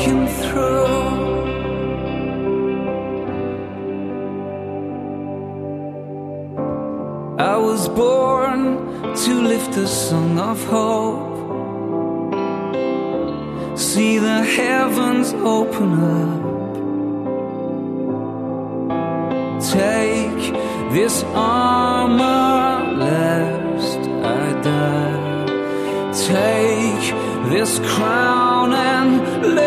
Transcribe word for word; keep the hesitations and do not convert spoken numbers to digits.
breaking through. I was born to lift a song of hope, see the heavens open up. Take this armor lest I die. Take this crown and let